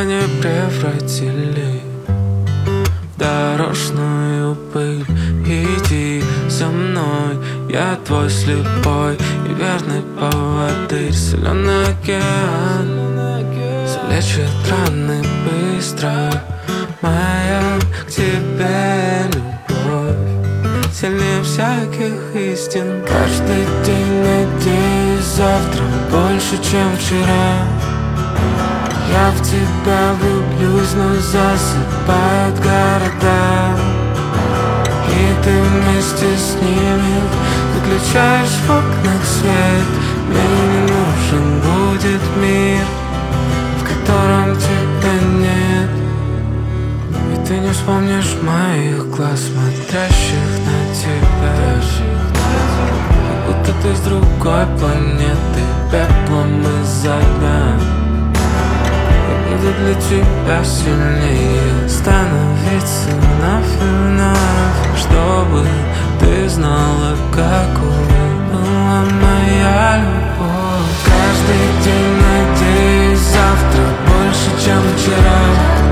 не превратили в дорожную пыль. Иди за мной, я твой слепой и верный поводырь. Соленый океан залечит раны быстро. Моя к тебе любовь сильнее всяких истин. Каждый день надеюсь, завтра больше, чем вчера. Я в тебя влюблюсь, но засыпают города, и ты вместе с ними выключаешь в окнах свет. Мне не нужен будет мир, в котором тебя нет. И ты не вспомнишь моих глаз, смотрящих на тебя, как будто ты с другой планеты, пеплом из-за огня. Я буду для тебя сильнее становиться вновь и вновь, чтобы ты знала, какой была моя любовь. Каждый день надеюсь, завтра больше, чем вчера.